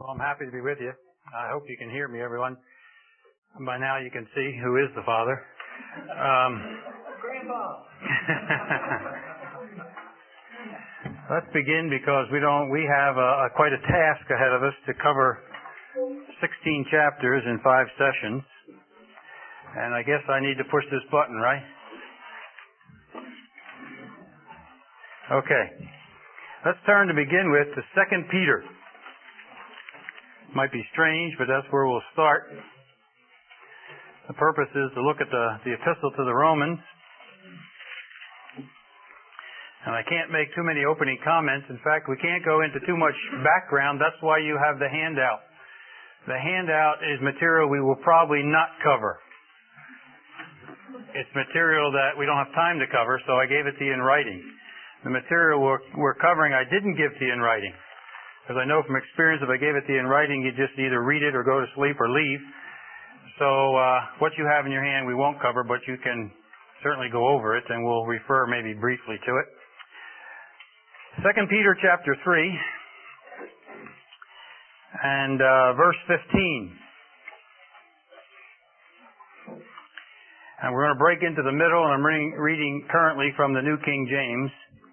Well, I'm happy to be with you. I hope you can hear me, everyone. By now you can see who is the Father. Grandpa! Let's begin because we have quite a task ahead of us to cover 16 chapters in 5 sessions. And I guess I need to push this button, right? Okay. Let's turn to begin with to 2 Peter. Might be strange, but that's where we'll start. The purpose is to look at the epistle to the Romans. And I can't make too many opening comments. In fact, we can't go into too much background. That's why you have the handout. The handout is material we will probably not cover. It's material that we don't have time to cover, so I gave it to you in writing. The material we're covering I didn't give to you in writing. Because I know from experience, if I gave it to you in writing, you just either read it or go to sleep or leave. So what you have in your hand we won't cover, but you can certainly go over it, and we'll refer maybe briefly to it. 2 Peter chapter 3 and verse 15. And we're going to break into the middle, and I'm reading currently from the New King James.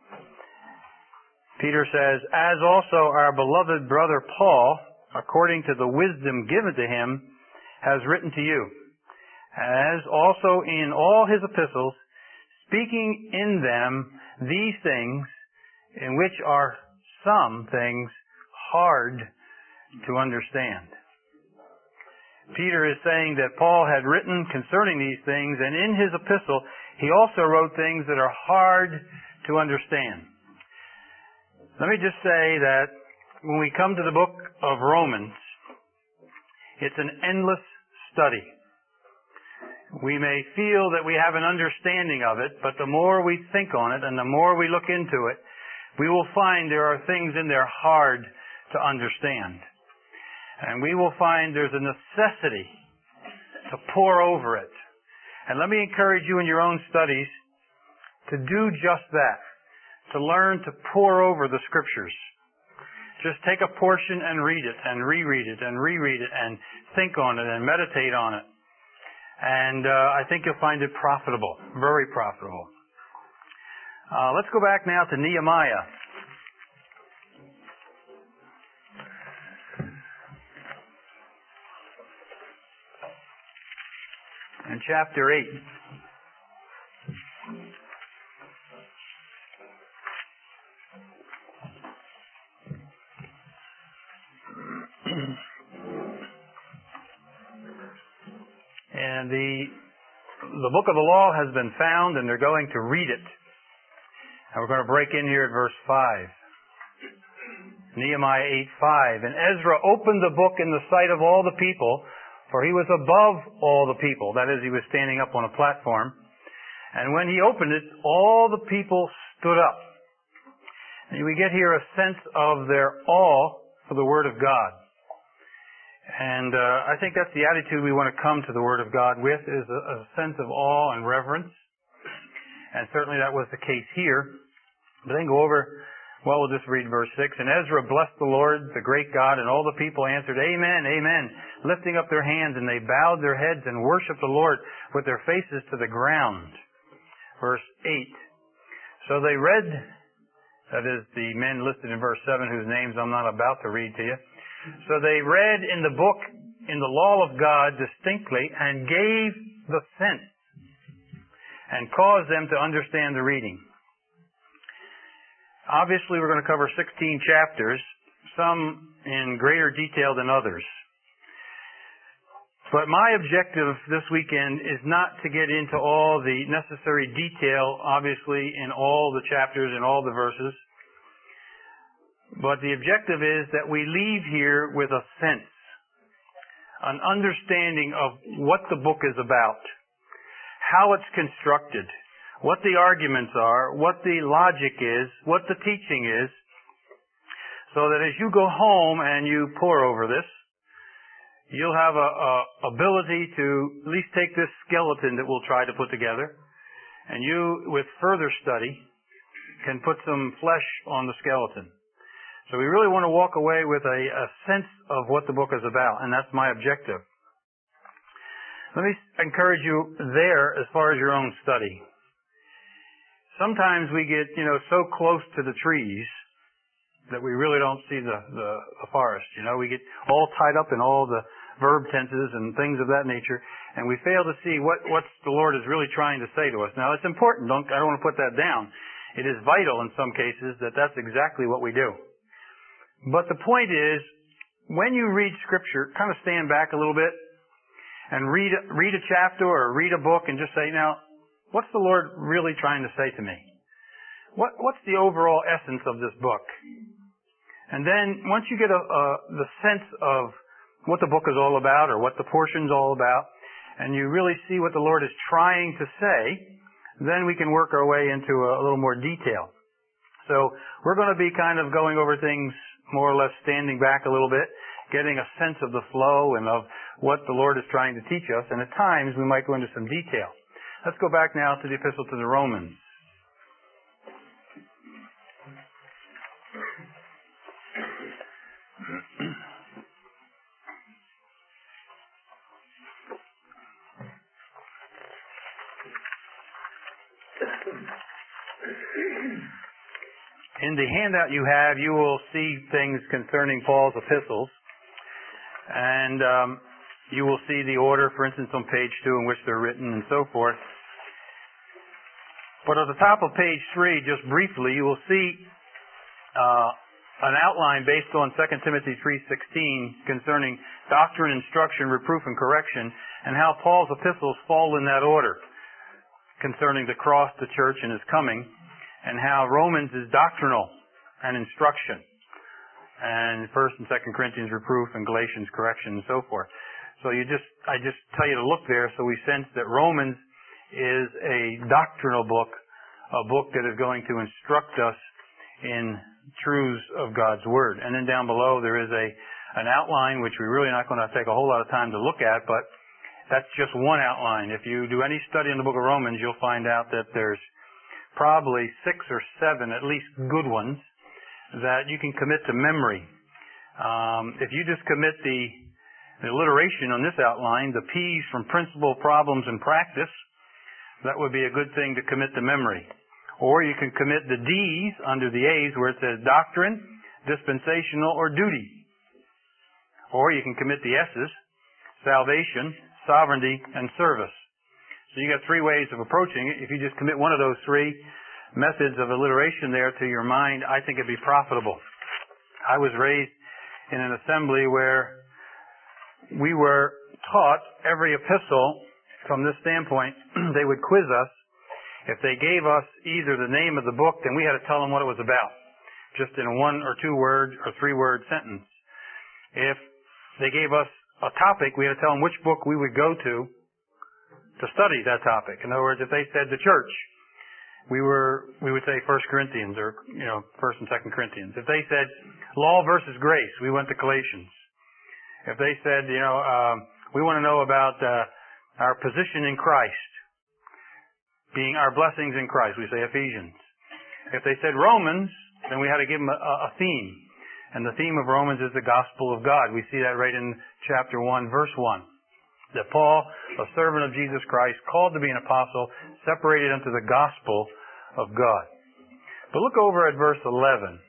Peter says, "As also our beloved brother Paul, according to the wisdom given to him, has written to you, as also in all his epistles, speaking in them these things, in which are some things hard to understand." Peter is saying that Paul had written concerning these things, and in his epistle, he also wrote things that are hard to understand. Let me just say that when we come to the book of Romans, it's an endless study. We may feel that we have an understanding of it, but the more we think on it and the more we look into it, we will find there are things in there hard to understand. And we will find there's a necessity to pore over it. And let me encourage you in your own studies to do just that. To learn to pore over the Scriptures. Just take a portion and read it, and reread it, and reread it, and think on it, and meditate on it. And I think you'll find it profitable, very profitable. Let's go back now to Nehemiah. In chapter 8. And the book of the law has been found, and they're going to read it. And we're going to break in here at verse 5. Nehemiah 8:5. "And Ezra opened the book in the sight of all the people, for he was above all the people." That is, he was standing up on a platform. "And when he opened it, all the people stood up." And we get here a sense of their awe for the Word of God. And I think that's the attitude we want to come to the Word of God with, is a sense of awe and reverence. And certainly that was the case here. But then go over, well, we'll just read verse 6. "And Ezra blessed the Lord, the great God, and all the people answered, 'Amen, amen,' lifting up their hands, and they bowed their heads and worshipped the Lord with their faces to the ground." Verse 8. "So they read," that is the men listed in verse 7, whose names I'm not about to read to you. "So they read in the book, in the law of God distinctly, and gave the sense, and caused them to understand the reading." Obviously, we're going to cover 16 chapters, some in greater detail than others. But my objective this weekend is not to get into all the necessary detail, obviously, in all the chapters and all the verses. But the objective is that we leave here with a sense, an understanding of what the book is about, how it's constructed, what the arguments are, what the logic is, what the teaching is, so that as you go home and you pore over this, you'll have a ability to at least take this skeleton that we'll try to put together, and you, with further study, can put some flesh on the skeleton. So we really want to walk away with a sense of what the book is about, and that's my objective. Let me encourage you there as far as your own study. Sometimes we get, so close to the trees that we really don't see the forest. We get all tied up in all the verb tenses and things of that nature, and we fail to see what the Lord is really trying to say to us. Now, it's important. I don't want to put that down. It is vital in some cases that that's exactly what we do. But the point is, when you read Scripture, kind of stand back a little bit and read a chapter or read a book and just say, now, what's the Lord really trying to say to me? What's the overall essence of this book? And then once you get the sense of what the book is all about or what the portion's all about, and you really see what the Lord is trying to say, then we can work our way into a little more detail. So we're going to be kind of going over things more or less standing back a little bit, getting a sense of the flow and of what the Lord is trying to teach us, and at times we might go into some detail. Let's go back now to the Epistle to the Romans. In the handout you have, you will see things concerning Paul's epistles, and you will see the order, for instance, on page 2 in which they're written and so forth. But at the top of page 3, just briefly, you will see an outline based on 2 Timothy 3:16 concerning doctrine, instruction, reproof, and correction, and how Paul's epistles fall in that order concerning the cross, the church, and his coming, and how Romans is doctrinal and instruction, and 1 and 2 Corinthians reproof, and Galatians correction, and so forth. So I just tell you to look there so we sense that Romans is a doctrinal book, a book that is going to instruct us in truths of God's Word. And then down below there is an outline which we're really not going to take a whole lot of time to look at, but that's just one outline. If you do any study in the book of Romans, you'll find out that there's probably 6 or 7, at least good ones, that you can commit to memory. If you just commit the alliteration on this outline, the P's from principle, problems, and practice, that would be a good thing to commit to memory. Or you can commit the D's under the A's where it says doctrine, dispensational, or duty. Or you can commit the S's, salvation, sovereignty, and service. So you got 3 ways of approaching it. If you just commit one of those 3 methods of alliteration there to your mind, I think it'd be profitable. I was raised in an assembly where we were taught every epistle from this standpoint. They would quiz us. If they gave us either the name of the book, then we had to tell them what it was about, just in a 1 or 2 word or 3 word sentence. If they gave us a topic, we had to tell them which book we would go to study that topic. In other words, if they said the church, we would say 1 Corinthians or 1 and 2 Corinthians. If they said law versus grace, we went to Galatians. If they said, we want to know about our position in Christ, being our blessings in Christ, we say Ephesians. If they said Romans, then we had to give them a theme. And the theme of Romans is the gospel of God. We see that right in chapter 1, verse 1. That Paul, a servant of Jesus Christ, called to be an apostle, separated unto the gospel of God. But look over at verse 11.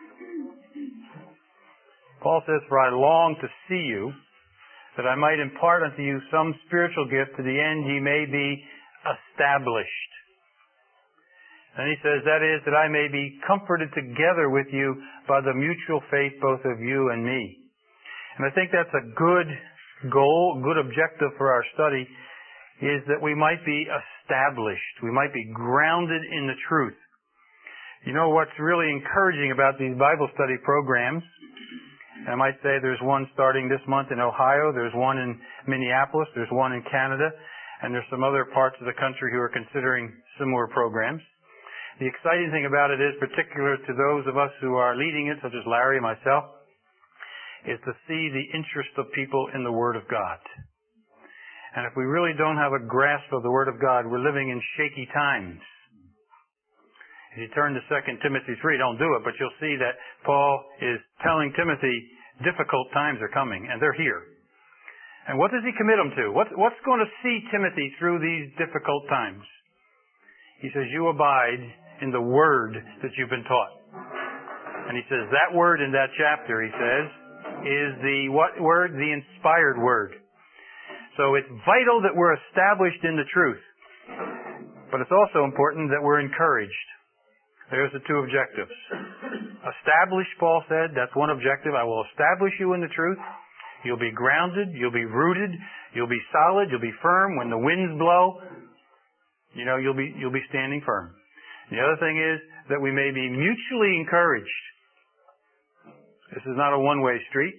Paul says, for I long to see you, that I might impart unto you some spiritual gift, to the end ye may be established. And he says, that is, that I may be comforted together with you by the mutual faith both of you and me. And I think that's a good goal, good objective for our study, is that we might be established. We might be grounded in the truth. You know what's really encouraging about these Bible study programs? I might say there's one starting this month in Ohio, there's one in Minneapolis, there's one in Canada, and there's some other parts of the country who are considering similar programs. The exciting thing about it is, particular to those of us who are leading it, such as Larry and myself, is to see the interest of people in the Word of God. And if we really don't have a grasp of the Word of God, we're living in shaky times. If you turn to 2 Timothy 3, don't do it, but you'll see that Paul is telling Timothy difficult times are coming, and they're here. And what does he commit him to? What's going to see Timothy through these difficult times? He says, you abide in the word that you've been taught. And he says, that word in that chapter, he says, is the what word? The inspired word. So it's vital that we're established in the truth. But it's also important that we're encouraged. There's the two objectives. Establish, Paul said, that's one objective. I will establish you in the truth. You'll be grounded. You'll be rooted. You'll be solid. You'll be firm. When the winds blow, you'll be standing firm. The other thing is that we may be mutually encouraged. This is not a one-way street,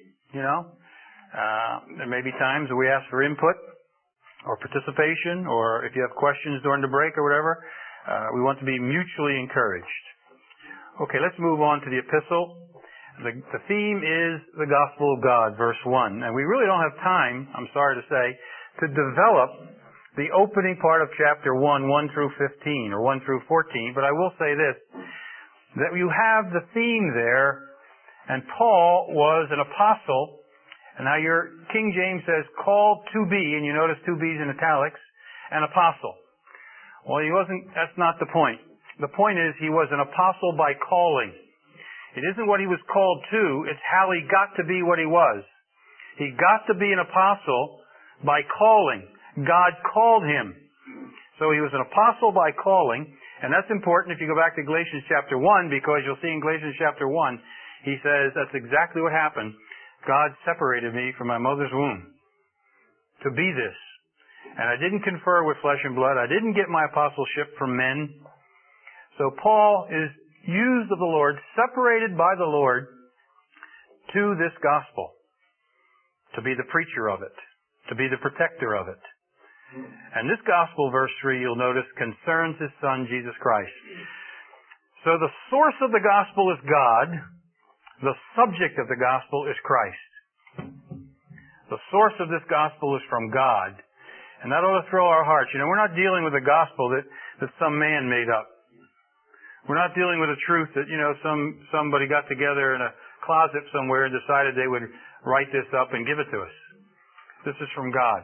There may be times where we ask for input or participation, or if you have questions during the break or whatever, we want to be mutually encouraged. Okay, let's move on to the epistle. The theme is the gospel of God, verse 1. And we really don't have time, I'm sorry to say, to develop the opening part of chapter 1, 1 through 15, or 1 through 14. But I will say this, that you have the theme there, and Paul was an apostle. And now your King James says, called to be, and you notice two B's in italics, an apostle. Well, that's not the point. The point is he was an apostle by calling. It isn't what he was called to, it's how he got to be what he was. He got to be an apostle by calling. God called him. So he was an apostle by calling, and that's important if you go back to Galatians chapter 1, because you'll see in Galatians chapter 1, he says that's exactly what happened. God separated me from my mother's womb to be this. And I didn't confer with flesh and blood. I didn't get my apostleship from men. So Paul is used of the Lord, separated by the Lord to this gospel, to be the preacher of it, to be the protector of it. And this gospel, verse 3, you'll notice, concerns His Son, Jesus Christ. So the source of the gospel is God. The subject of the gospel is Christ. The source of this gospel is from God. And that ought to thrill our hearts. We're not dealing with a gospel that some man made up. We're not dealing with a truth that, somebody got together in a closet somewhere and decided they would write this up and give it to us. This is from God.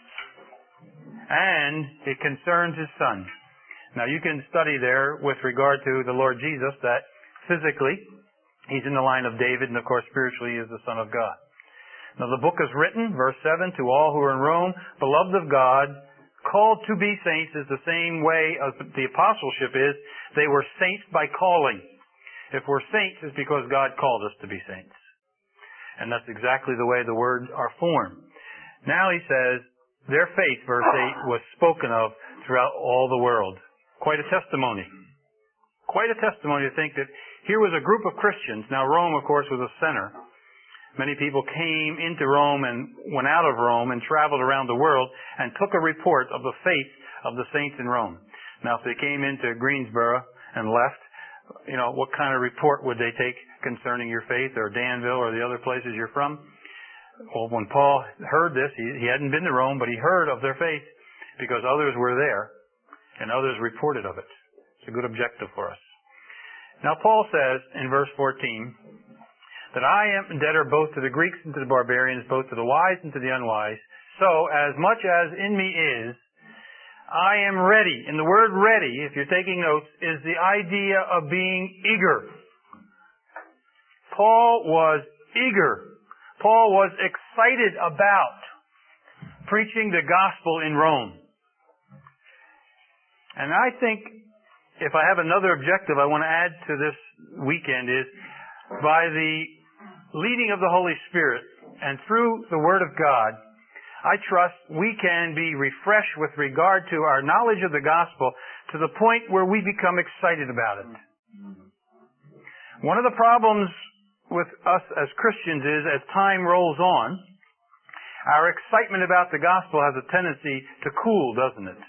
And it concerns His Son. Now you can study there with regard to the Lord Jesus that physically He's in the line of David, and of course spiritually He is the Son of God. Now the book is written, verse 7, to all who are in Rome, beloved of God, called to be saints is the same way as the apostleship is. They were saints by calling. If we're saints, it's because God called us to be saints. And that's exactly the way the words are formed. Now he says, their faith, verse 8, was spoken of throughout all the world. Quite a testimony. Quite a testimony to think that here was a group of Christians. Now Rome, of course, was a center. Many people came into Rome and went out of Rome and traveled around the world and took a report of the faith of the saints in Rome. Now, if they came into Greensboro and left, what kind of report would they take concerning your faith, or Danville, or the other places you're from? Well, when Paul heard this, he hadn't been to Rome, but he heard of their faith because others were there and others reported of it. It's a good objective for us. Now, Paul says in verse 14, that I am debtor both to the Greeks and to the barbarians, both to the wise and to the unwise. So, as much as in me is, I am ready. And the word ready, if you're taking notes, is the idea of being eager. Paul was eager. Paul was excited about preaching the gospel in Rome. And I think, if I have another objective I want to add to this weekend is, by the leading of the Holy Spirit and through the Word of God, I trust we can be refreshed with regard to our knowledge of the gospel to the point where we become excited about it. One of the problems with us as Christians is, as time rolls on, our excitement about the gospel has a tendency to cool, doesn't it?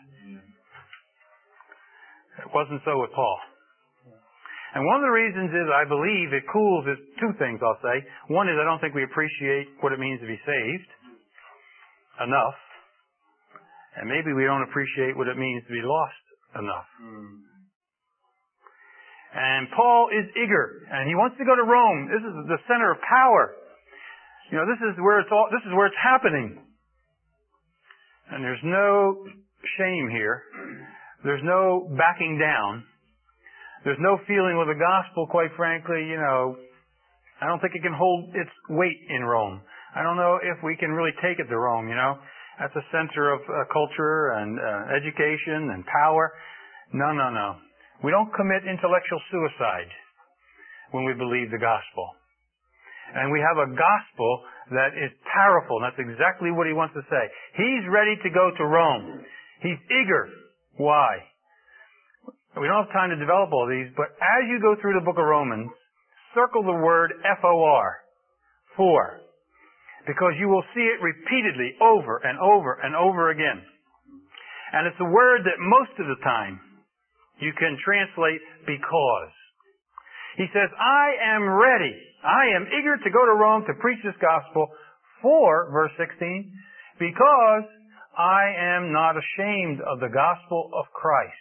It wasn't so with Paul. And one of the reasons is, I believe, it cools is two things, I'll say. One is, I don't think we appreciate what it means to be saved enough. And maybe we don't appreciate what it means to be lost enough. And Paul is eager, and he wants to go to Rome. This is the center of power. This is where it's happening. And there's no shame here. There's no backing down. There's no feeling with the gospel, quite frankly, I don't think it can hold its weight in Rome. I don't know if we can really take it to Rome, That's a center of culture and education and power. No. We don't commit intellectual suicide when we believe the gospel. And we have a gospel that is powerful. And that's exactly what he wants to say. He's ready to go to Rome. He's eager. Why? We don't have time to develop all these, but as you go through the book of Romans, circle the word F-O-R, for, because you will see it repeatedly over and over and over again. And it's a word that most of the time you can translate because. He says, I am ready. I am eager to go to Rome to preach this gospel for, verse 16, because I am not ashamed of the gospel of Christ.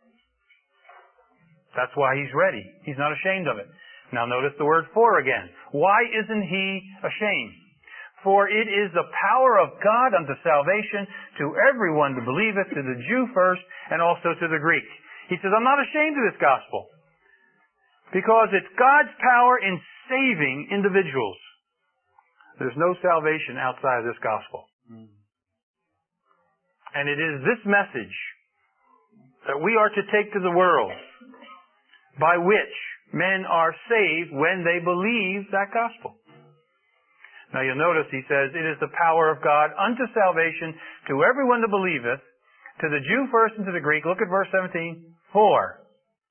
That's why he's ready. He's not ashamed of it. Now notice the word for again. Why isn't he ashamed? For it is the power of God unto salvation to everyone that believeth, to the Jew first, and also to the Greek. He says, I'm not ashamed of this gospel. Because it's God's power in saving individuals. There's no salvation outside of this gospel. And it is this message that we are to take to the world, by which men are saved when they believe that gospel. Now you'll notice he says, it is the power of God unto salvation to everyone that believeth, to the Jew first and to the Greek. Look at verse 17. For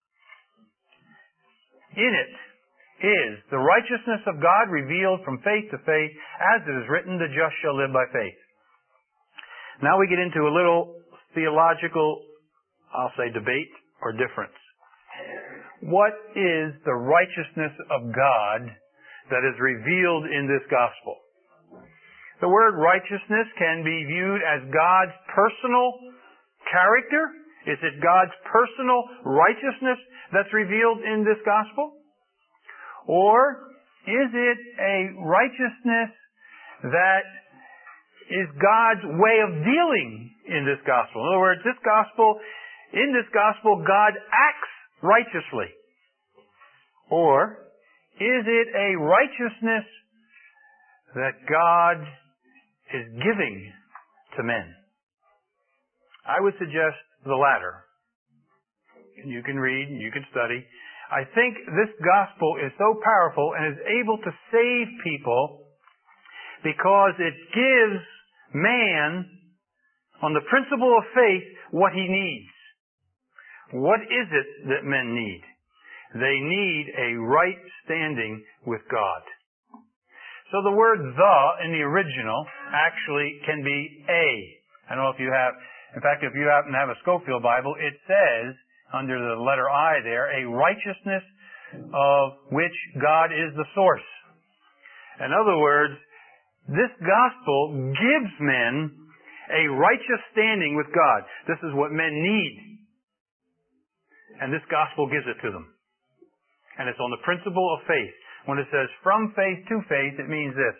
in it is the righteousness of God revealed from faith to faith, as it is written, the just shall live by faith. Now we get into a little theological, I'll say, debate or difference. What is the righteousness of God that is revealed in this gospel? The word righteousness can be viewed as God's personal character. Is it God's personal righteousness that's revealed in this gospel? Or is it a righteousness that is God's way of dealing in this gospel? In other words, in this gospel, God acts righteously. Or is it a righteousness that God is giving to men? I would suggest the latter. You can read, you can study. I think this gospel is so powerful and is able to save people because it gives man, on the principle of faith, what he needs. What is it that men need? They need a right standing with God. So the word the in the original actually can be a. I don't know if you have, in fact, if you happen to have a Scofield Bible, it says, under the letter I there, a righteousness of which God is the source. In other words, this gospel gives men a righteous standing with God. This is what men need. And this gospel gives it to them. And it's on the principle of faith. When it says from faith to faith, it means this.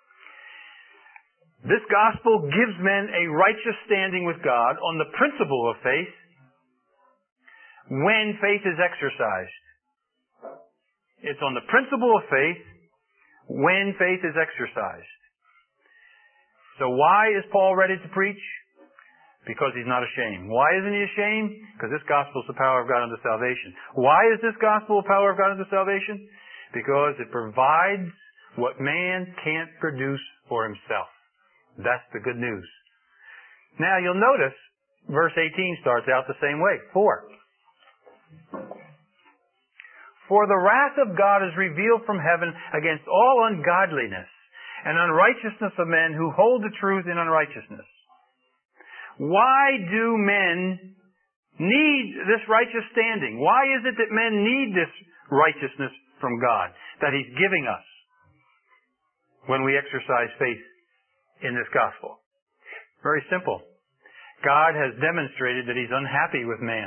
This gospel gives men a righteous standing with God on the principle of faith when faith is exercised. It's on the principle of faith when faith is exercised. So why is Paul ready to preach? Because he's not ashamed. Why isn't he ashamed? Because this gospel is the power of God unto salvation. Why is this gospel the power of God unto salvation? Because it provides what man can't produce for himself. That's the good news. Now you'll notice verse 18 starts out the same way. For the wrath of God is revealed from heaven against all ungodliness and unrighteousness of men who hold the truth in unrighteousness. Why do men need this righteous standing? Why is it that men need this righteousness from God that He's giving us when we exercise faith in this gospel? Very simple. God has demonstrated that He's unhappy with man.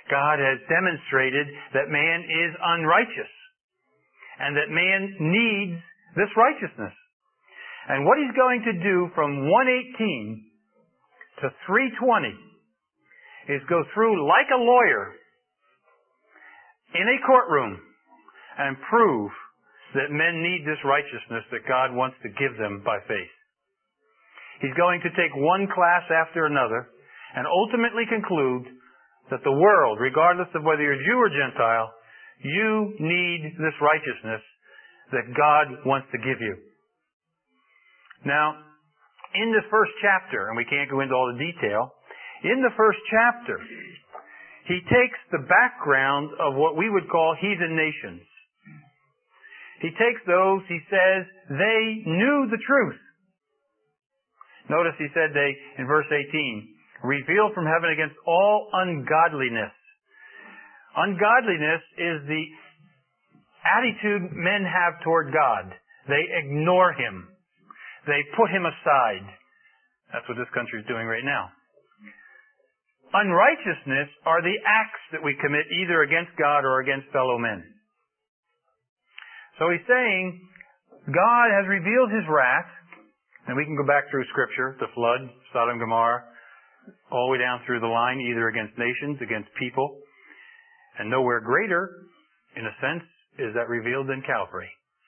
God has demonstrated that man is unrighteous and that man needs this righteousness. And what he's going to do from 118 to 320 is go through like a lawyer in a courtroom and prove that men need this righteousness that God wants to give them by faith. He's going to take one class after another and ultimately conclude that the world, regardless of whether you're Jew or Gentile, you need this righteousness that God wants to give you. Now, in this first chapter, and we can't go into all the detail, in the first chapter, he takes the background of what we would call heathen nations. He takes those, he says, they knew the truth. Notice he said they, in verse 18, revealed from heaven against all ungodliness. Ungodliness is the attitude men have toward God. They ignore Him. They put Him aside. That's what this country is doing right now. Unrighteousness are the acts that we commit either against God or against fellow men. So he's saying, God has revealed His wrath, and we can go back through Scripture, the flood, Sodom and Gomorrah, all the way down through the line, either against nations, against people. And nowhere greater, in a sense, is that revealed than Calvary.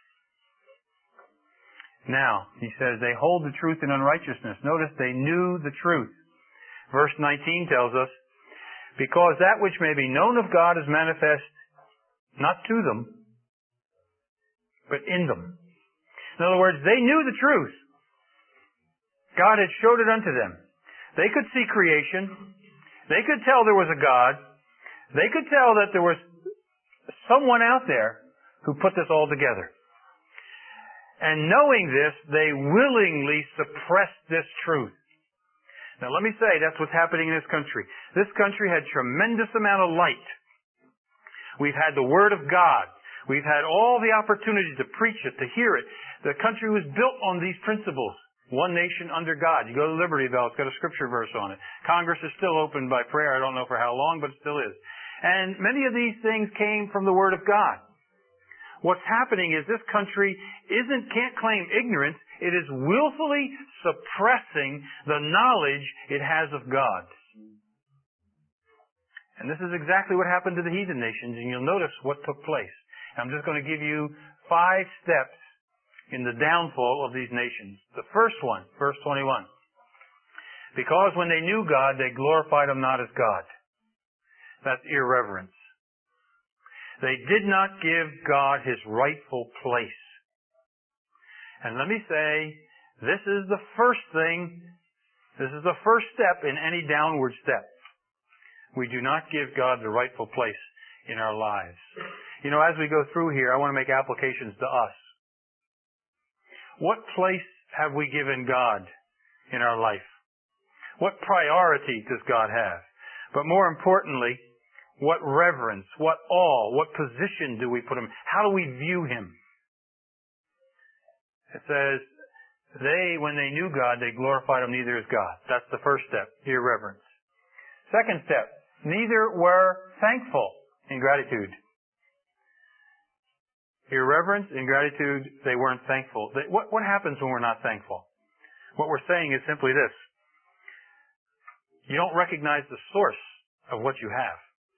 Now, he says, they hold the truth in unrighteousness. Notice they knew the truth. Verse 19 tells us, because that which may be known of God is manifest not to them, but in them. In other words, they knew the truth. God had showed it unto them. They could see creation. They could tell there was a God. They could tell that there was someone out there who put this all together. And knowing this, they willingly suppressed this truth. Now let me say, that's what's happening in this country. This country had tremendous amount of light. We've had the Word of God. We've had all the opportunity to preach it, to hear it. The country was built on these principles. One nation under God. You go to Liberty Bell, it's got a scripture verse on it. Congress is still open by prayer. I don't know for how long, but it still is. And many of these things came from the Word of God. What's happening is this country can't claim ignorance. It is willfully suppressing the knowledge it has of God. And this is exactly what happened to the heathen nations, and you'll notice what took place. I'm just going to give you 5 steps in the downfall of these nations. The first one, verse 21. Because when they knew God, they glorified Him not as God. That's irreverence. They did not give God His rightful place. And let me say, this is the first step in any downward step. We do not give God the rightful place in our lives. You know, as we go through here, I want to make applications to us. What place have we given God in our life? What priority does God have? But more importantly, what reverence, what awe, what position do we put Him? How do we view Him? It says, when they knew God, they glorified Him neither as God. That's the first step, irreverence. Second step, neither were thankful in gratitude. Irreverence, ingratitude, they weren't thankful. What happens when we're not thankful? What we're saying is simply this. You don't recognize the source of what you have.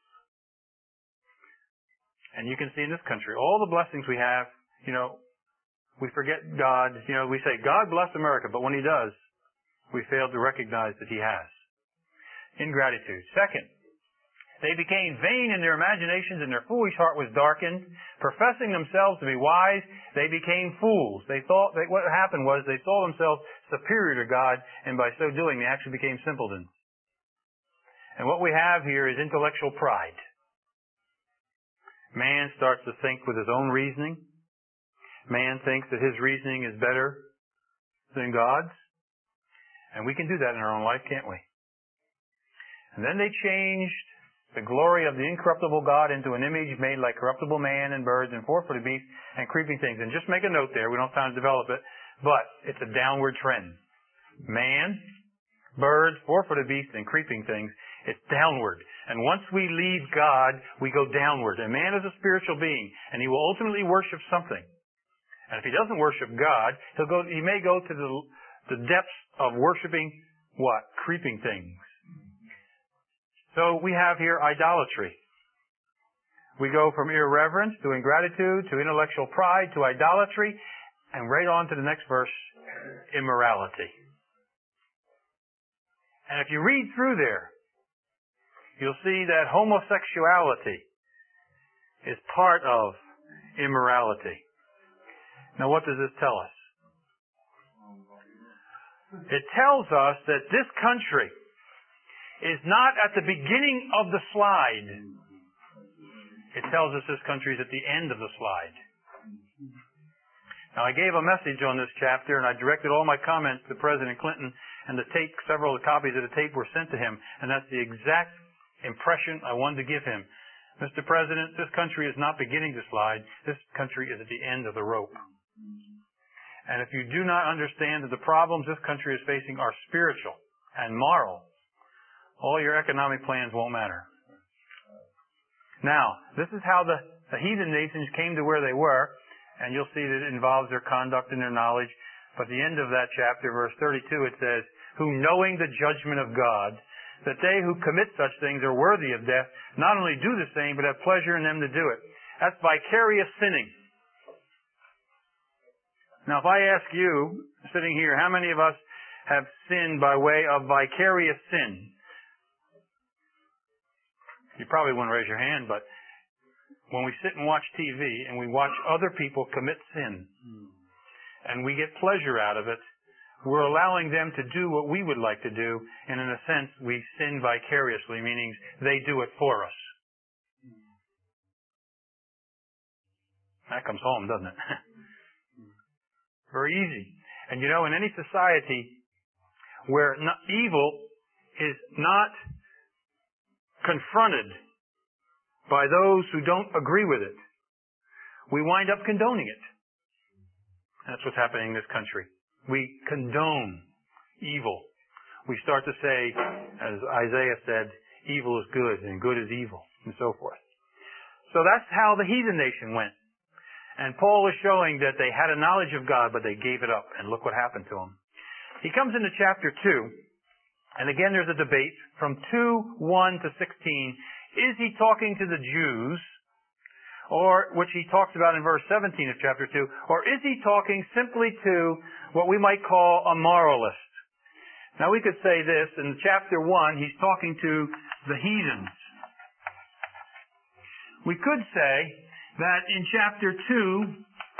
And you can see in this country, all the blessings we have, we forget God. We say, God bless America, but when He does, we fail to recognize that He has. Ingratitude. Second, they became vain in their imaginations, and their foolish heart was darkened. Professing themselves to be wise, they became fools. What happened was they saw themselves superior to God, and by so doing, they actually became simpletons. And what we have here is intellectual pride. Man starts to think with his own reasoning. Man thinks that his reasoning is better than God's. And we can do that in our own life, can't we? And then they changed the glory of the incorruptible God into an image made like corruptible man and birds and four-footed beasts and creeping things. And just make a note there. We don't have time to develop it. But it's a downward trend. Man, birds, four-footed beasts, and creeping things It's downward. And once we leave God, we go downward. And man is a spiritual being, and he will ultimately worship something. And if he doesn't worship God, he may go to the depths of worshiping what? Creeping things. So we have here idolatry. We go from irreverence to ingratitude to intellectual pride to idolatry, and right on to the next verse, immorality. And if you read through there, you'll see that homosexuality is part of immorality. Now what does this tell us? It tells us that this country is not at the beginning of the slide. It tells us this country is at the end of the slide. Now I gave a message on this chapter and I directed all my comments to President Clinton, and the tape, several of the copies of the tape were sent to him, and that's the exact impression I wanted to give him. Mr. President, this country is not beginning to slide. This country is at the end of the rope. And if you do not understand that the problems this country is facing are spiritual and moral, all your economic plans won't matter. Now, this is how the heathen nations came to where they were, and you'll see that it involves their conduct and their knowledge. But at the end of that chapter, verse 32, it says, who knowing the judgment of God, that they who commit such things are worthy of death, not only do the same, but have pleasure in them to do it. That's vicarious sinning. Now, if I ask you, sitting here, how many of us have sinned by way of vicarious sin? You probably wouldn't raise your hand, but when we sit and watch TV and we watch other people commit sin, and we get pleasure out of it, we're allowing them to do what we would like to do, and in a sense, we sin vicariously, meaning they do it for us. That comes home, doesn't it? Very easy. And you know, in any society where evil is not confronted by those who don't agree with it, we wind up condoning it. That's what's happening in this country. We condone evil. We start to say, as Isaiah said, evil is good and good is evil, and so forth. So that's how the heathen nation went. And Paul is showing that they had a knowledge of God, but they gave it up. And look what happened to them. He comes into chapter 2, and again there's a debate from 2:1 to 16. Is he talking to the Jews, or which he talks about in verse 17 of chapter 2, or is he talking simply to what we might call a moralist? Now we could say this, in chapter 1, he's talking to the heathens. We could say that in chapter 2,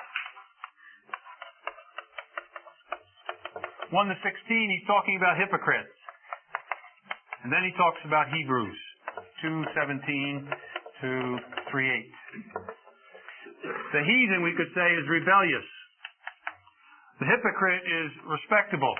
1 to 16, he's talking about hypocrites. And then he talks about Hebrews, 2:17 to 3:8. The heathen, we could say, is rebellious. The hypocrite is respectable.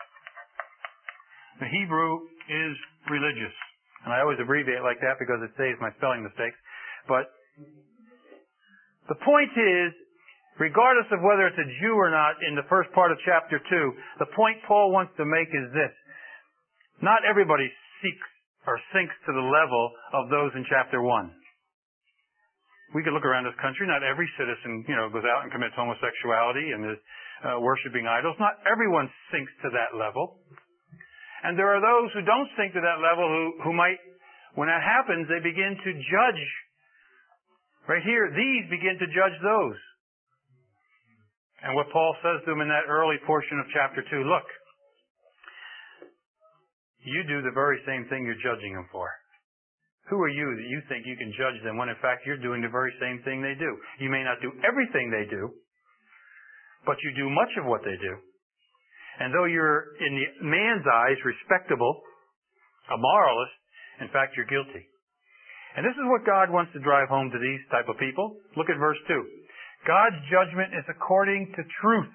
The Hebrew is religious. And I always abbreviate like that because it saves my spelling mistakes. But the point is, regardless of whether it's a Jew or not in the first part of chapter 2, the point Paul wants to make is this. Not everybody seeks or sinks to the level of those in chapter 1. We could look around this country. Not every citizen, goes out and commits homosexuality and is worshiping idols. Not everyone sinks to that level. And there are those who don't sink to that level who might, when that happens, they begin to judge. Right here, these begin to judge those. And what Paul says to them in that early portion of chapter 2, look, you do the very same thing you're judging them for. Who are you that you think you can judge them when in fact you're doing the very same thing they do? You may not do everything they do, but you do much of what they do. And though you're, in the man's eyes, respectable, a moralist, in fact you're guilty. And this is what God wants to drive home to these type of people. Look at verse 2. God's judgment is according to truth.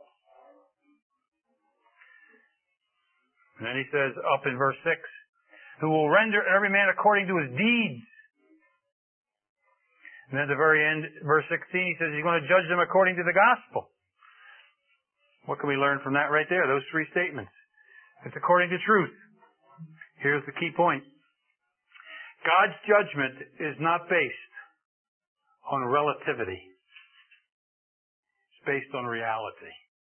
And then he says up in verse 6, who will render every man according to his deeds. And then at the very end, verse 16, he says he's going to judge them according to the gospel. What can we learn from that right there? Those three statements. It's according to truth. Here's the key point. God's judgment is not based on relativity. It's based on reality.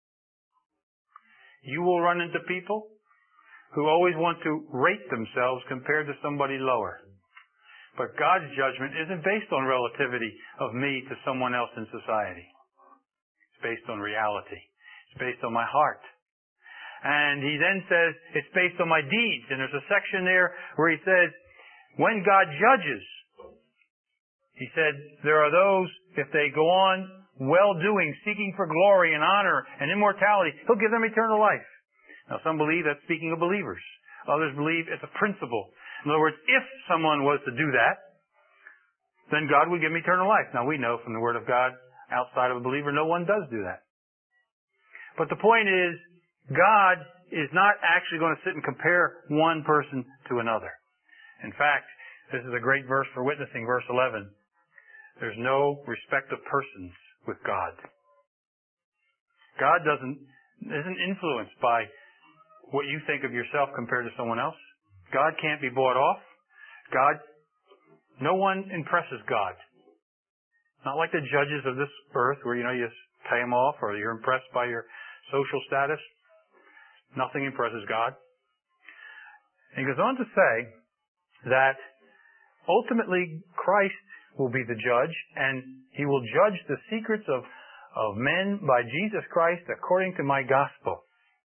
You will run into people who always want to rate themselves compared to somebody lower. But God's judgment isn't based on relativity of me to someone else in society. It's based on reality. It's based on my heart. And he then says it's based on my deeds. And there's a section there where he says, when God judges, he said, there are those, if they go on well-doing, seeking for glory and honor and immortality, he'll give them eternal life. Now, some believe that's speaking of believers. Others believe it's a principle. In other words, if someone was to do that, then God would give him eternal life. Now, we know from the Word of God, outside of a believer, no one does do that. But the point is, God is not actually going to sit and compare one person to another. In fact, this is a great verse for witnessing, verse 11. There's no respect of persons with God. God isn't influenced by what you think of yourself compared to someone else. God can't be bought off. No one impresses God. Not like the judges of this earth where, you just pay them off or you're impressed by your social status. Nothing impresses God. And he goes on to say that ultimately Christ will be the judge and he will judge the secrets of men by Jesus Christ according to my gospel.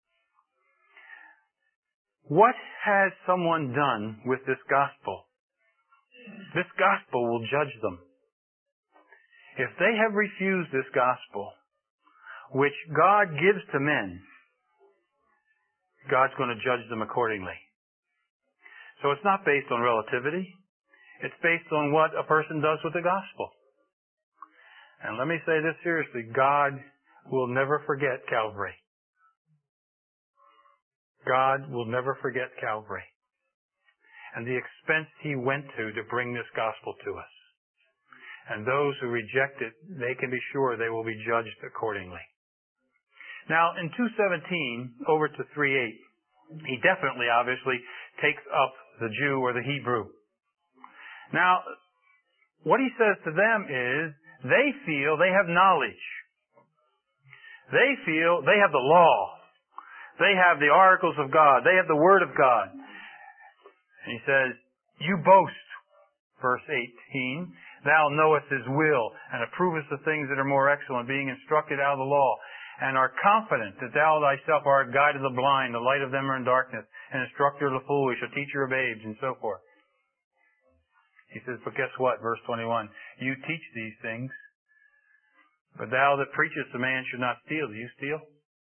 What has someone done with this gospel? This gospel will judge them. If they have refused this gospel, which God gives to men, God's going to judge them accordingly. So it's not based on relativity. It's based on what a person does with the gospel. And let me say this seriously, God will never forget Calvary. God will never forget Calvary and the expense he went to bring this gospel to us. And those who reject it, they can be sure they will be judged accordingly. Now, in 2:17 over to 3:8, he definitely, obviously, takes up the Jew or the Hebrew. Now, what he says to them is, they feel they have knowledge. They feel they have the law. They have the oracles of God. They have the Word of God. And he says, you boast, verse 18, thou knowest his will and approvest the things that are more excellent, being instructed out of the law, and are confident that thou thyself art a guide of the blind, the light of them are in darkness, an instructor of the foolish, a teacher of babes, and so forth. He says, but guess what? Verse 21, you teach these things, but thou that preachest a man should not steal. Do you steal?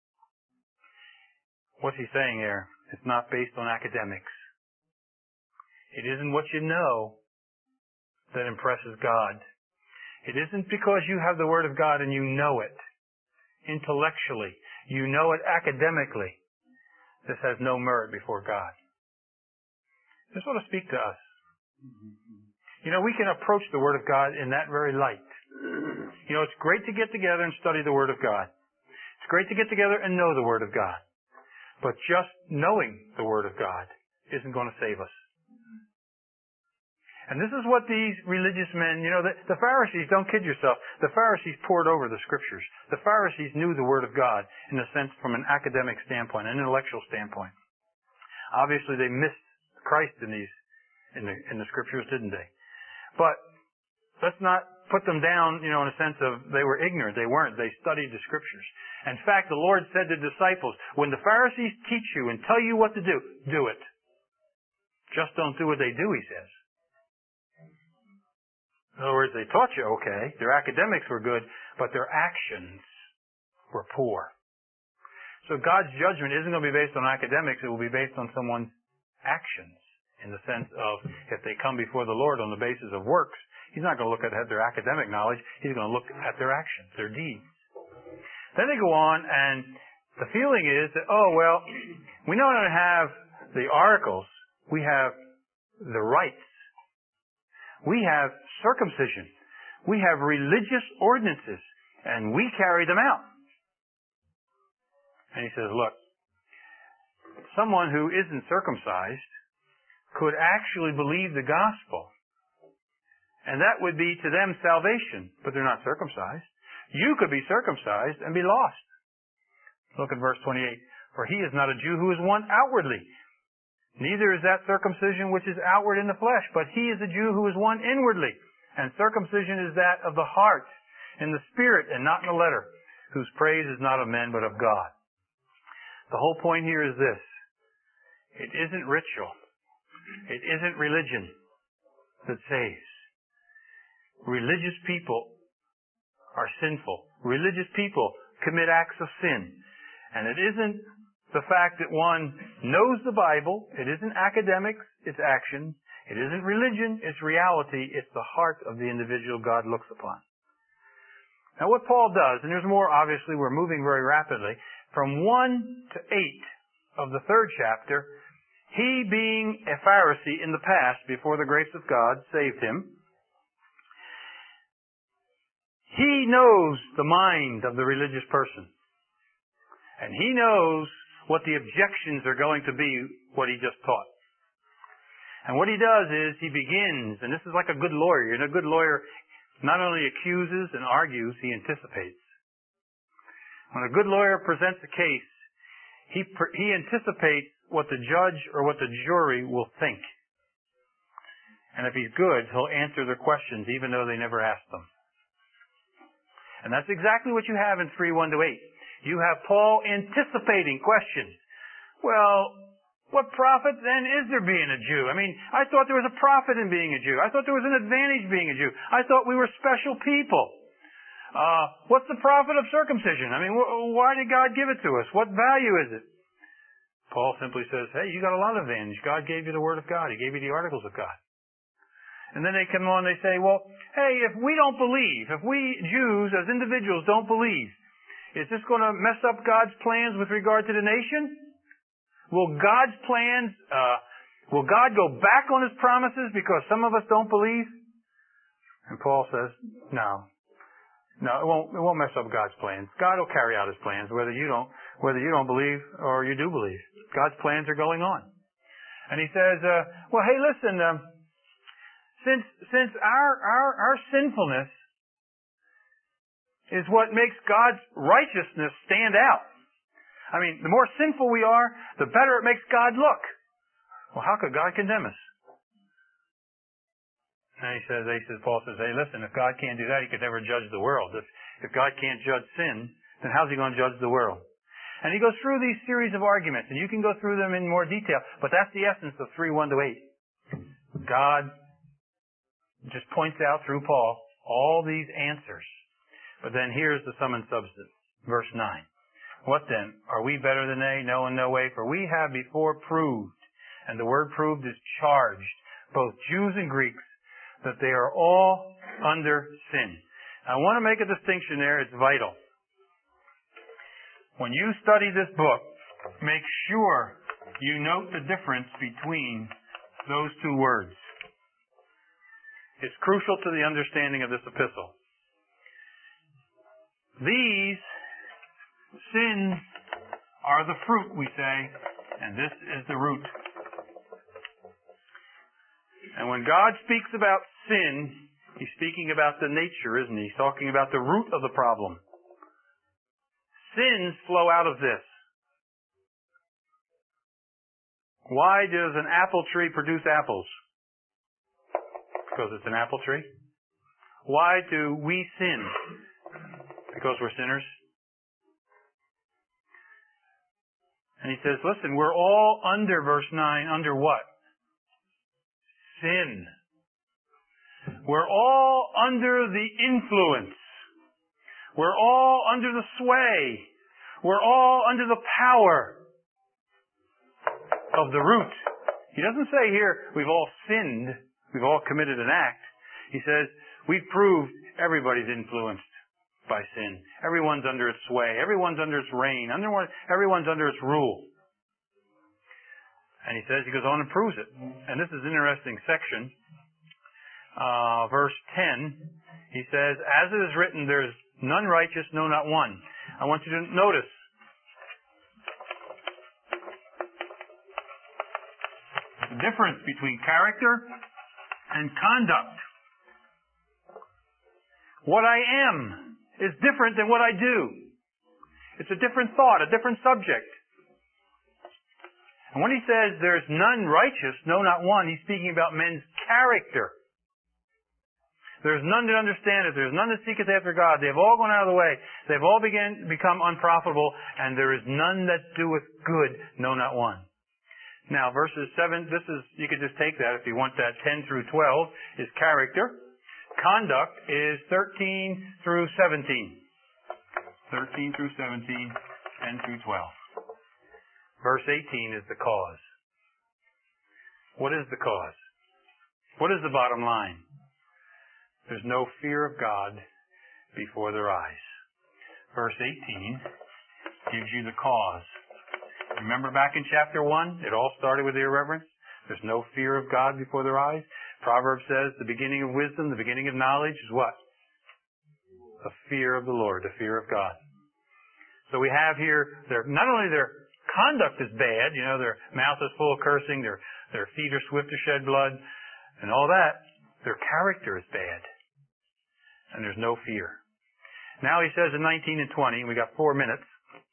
What's he saying there? It's not based on academics. It isn't what you know that impresses God. It isn't because you have the Word of God and you know it intellectually. You know it academically. This has no merit before God. This ought to speak to us. We can approach the Word of God in that very light. It's great to get together and study the Word of God. It's great to get together and know the Word of God. But just knowing the Word of God isn't going to save us. And this is what these religious men, the Pharisees, don't kid yourself, the Pharisees pored over the Scriptures. The Pharisees knew the Word of God in a sense from an academic standpoint, an intellectual standpoint. Obviously they missed Christ in the Scriptures, didn't they? But let's not put them down, in a sense of they were ignorant. They weren't. They studied the Scriptures. In fact, the Lord said to the disciples, when the Pharisees teach you and tell you what to do, do it. Just don't do what they do, he says. In other words, they taught you okay. Their academics were good, but their actions were poor. So God's judgment isn't going to be based on academics. It will be based on someone's actions in the sense of if they come before the Lord on the basis of works, he's not going to look at their academic knowledge. He's going to look at their actions, their deeds. Then they go on, and the feeling is that, we not only have the oracles, we have the rites. We have circumcision. We have religious ordinances, and we carry them out. And he says, look, someone who isn't circumcised could actually believe the gospel. And that would be to them salvation, but they're not circumcised. You could be circumcised and be lost. Look at verse 28. For he is not a Jew who is one outwardly. Neither is that circumcision which is outward in the flesh, but he is a Jew who is one inwardly. And circumcision is that of the heart, in the spirit, and not in the letter, whose praise is not of men, but of God. The whole point here is this. It isn't ritual. It isn't religion that saves. Religious people are sinful. Religious people commit acts of sin. And it isn't the fact that one knows the Bible. It isn't academics. It's actions. It isn't religion. It's reality. It's the heart of the individual God looks upon. Now what Paul does, and there's more obviously, we're moving very rapidly, from 1 to 8 of the 3rd chapter, he being a Pharisee in the past before the grace of God saved him, he knows the mind of the religious person. And he knows what the objections are going to be, what he just taught. And what he does is he begins, and this is like a good lawyer. And a good lawyer not only accuses and argues, he anticipates. When a good lawyer presents a case, he anticipates what the judge or what the jury will think. And if he's good, he'll answer their questions even though they never asked them. And that's exactly what you have in 3:1 to 8. You have Paul anticipating questions. Well, what profit then is there being a Jew? I mean, I thought there was a profit in being a Jew. I thought there was an advantage being a Jew. I thought we were special people. What's the profit of circumcision? I mean, why did God give it to us? What value is it? Paul simply says, hey, you got a lot of advantage. God gave you the Word of God. He gave you the articles of God. And then they come on, they say, well, hey, if we don't believe, if we Jews as individuals don't believe, is this going to mess up God's plans with regard to the nation? Will God's plans, will God go back on His promises because some of us don't believe? And Paul says, no, it won't mess up God's plans. God will carry out His plans, whether you don't believe or you do believe. God's plans are going on. And he says, well, hey, listen, since our sinfulness is what makes God's righteousness stand out. I mean, the more sinful we are, the better it makes God look. Well, how could God condemn us? And Paul says, hey, listen, if God can't do that, He could never judge the world. If God can't judge sin, then how's He going to judge the world? And he goes through these series of arguments, and you can go through them in more detail, but that's the essence of 3:1 to 8. God just points out through Paul all these answers. But then here's the sum and substance. Verse 9. What then? Are we better than they? No, in no way. For we have before proved, and the word proved is charged, both Jews and Greeks, that they are all under sin. I want to make a distinction there. It's vital. When you study this book, make sure you note the difference between those two words. It's crucial to the understanding of this epistle. These sins are the fruit, we say, and this is the root. And when God speaks about sin, He's speaking about the nature, isn't He? He's talking about the root of the problem. Sins flow out of this. Why does an apple tree produce apples? Because it's an apple tree. Why do we sin? Because we're sinners. And he says, listen, we're all under, verse 9, under what? Sin. We're all under the influence. We're all under the sway. We're all under the power of the root. He doesn't say here, we've all sinned. We've all committed an act. He says, we've proved everybody's influenced by sin. Everyone's under its sway. Everyone's under its reign. Everyone's under its rule. And he says, he goes on and proves it. And this is an interesting section. Verse 10, he says, as it is written, there is none righteous, no, not one. I want you to notice. The difference between character and conduct. What I am is different than what I do. It's a different thought, a different subject. And when he says there's none righteous, no, not one, he's speaking about men's character. There's none that understandeth. There's none that seeketh after God. They have all gone out of the way. They've all become unprofitable, and there is none that doeth good, no, not one. Now, verses 7, you could just take that if you want that. 10 through 12 is character. Conduct is 13 through 17. 13 through 17, 10 through 12. Verse 18 is the cause. What is the cause? What is the bottom line? There's no fear of God before their eyes. Verse 18 gives you the cause. Remember back in chapter 1, it all started with irreverence. There's no fear of God before their eyes. Proverbs says the beginning of wisdom, the beginning of knowledge is what? The fear of the Lord, the fear of God. So we have here, not only their conduct is bad, their mouth is full of cursing, their feet are swift to shed blood, and all that, their character is bad. And there's no fear. Now he says in 19 and 20, and we got 4 minutes,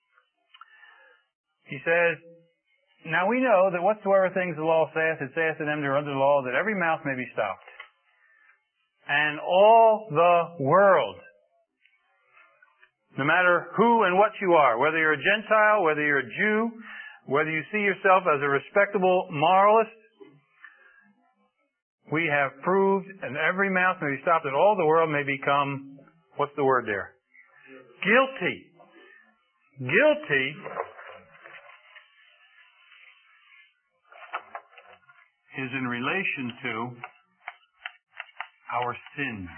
he says, now we know that whatsoever things the law saith, it saith to them that are under the law, that every mouth may be stopped. And all the world, no matter who and what you are, whether you're a Gentile, whether you're a Jew, whether you see yourself as a respectable moralist, we have proved, and every mouth may be stopped, that all the world may become, what's the word there? Guilty. Guilty is in relation to our sins.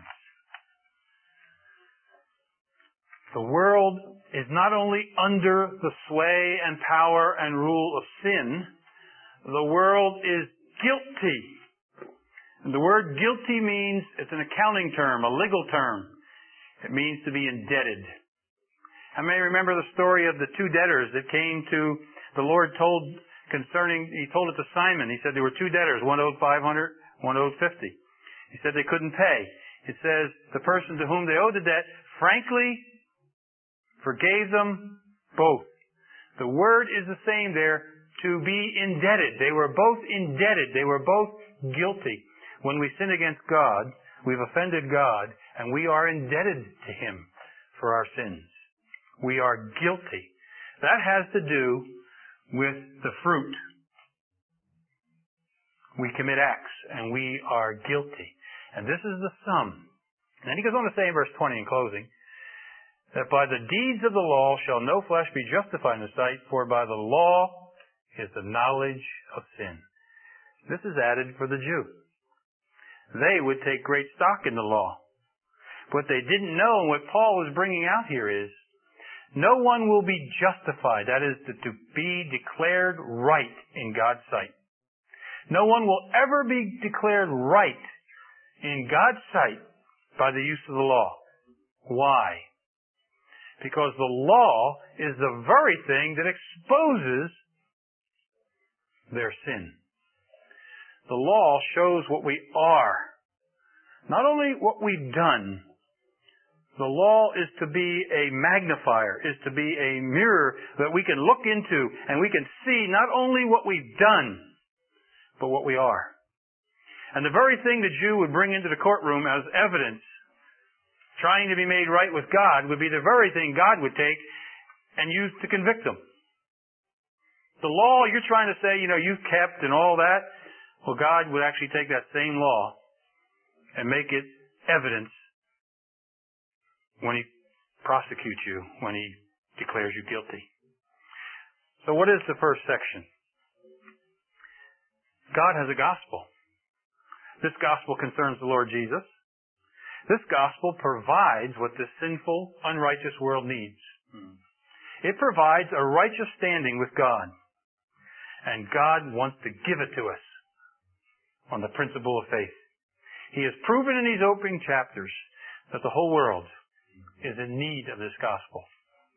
The world is not only under the sway and power and rule of sin, the world is guilty. And the word guilty means, it's an accounting term, a legal term. It means to be indebted. How many remember the story of the 2 debtors that came to the Lord he told it to Simon. He said there were 2 debtors, one owed 500, one owed 50. He said they couldn't pay. It says the person to whom they owed the debt frankly forgave them both. The word is the same there, to be indebted. They were both indebted. They were both guilty. When we sin against God, we've offended God, and we are indebted to Him for our sins. We are guilty. That has to do with the fruit. We commit acts, and we are guilty. And this is the sum. And he goes on to say in verse 20 in closing, that by the deeds of the law shall no flesh be justified in the sight, for by the law is the knowledge of sin. This is added for the Jew. They would take great stock in the law. What they didn't know, and what Paul was bringing out here is, no one will be justified, that is, to be declared right in God's sight. No one will ever be declared right in God's sight by the use of the law. Why? Because the law is the very thing that exposes their sin. The law shows what we are, not only what we've done. The law is to be a magnifier, is to be a mirror that we can look into and we can see not only what we've done, but what we are. And the very thing the Jew would bring into the courtroom as evidence, trying to be made right with God, would be the very thing God would take and use to convict them. The law you're trying to say, you've kept and all that, well, God would actually take that same law and make it evidence when He prosecutes you, when He declares you guilty. So what is the first section? God has a gospel. This gospel concerns the Lord Jesus. This gospel provides what this sinful, unrighteous world needs. It provides a righteous standing with God. And God wants to give it to us on the principle of faith. He has proven in these opening chapters that the whole world is in need of this gospel.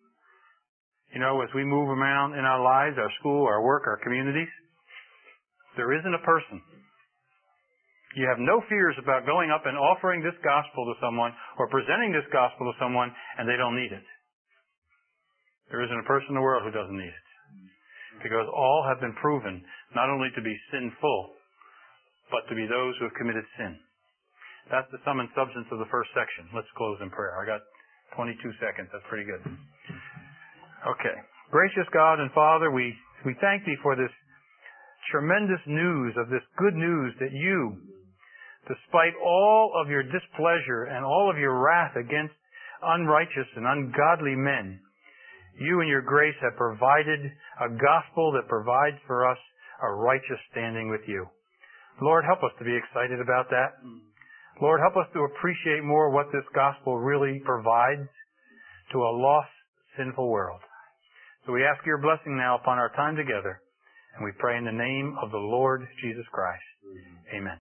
As we move around in our lives, our school, our work, our communities, There isn't a person. You have no fears about going up and offering this gospel to someone or presenting this gospel to someone and they don't need it. There isn't a person in the world who doesn't need it. Because all have been proven not only to be sinful, but to be those who have committed sin. That's the sum and substance of the first section. Let's close in prayer. I got 22 seconds. That's pretty good. Okay. Gracious God and Father, we thank Thee for this tremendous news, of this good news that You, despite all of Your displeasure and all of Your wrath against unrighteous and ungodly men, You in Your grace have provided a gospel that provides for us a righteous standing with You. Lord, help us to be excited about that. Lord, help us to appreciate more what this gospel really provides to a lost, sinful world. So we ask Your blessing now upon our time together, and we pray in the name of the Lord Jesus Christ. Amen.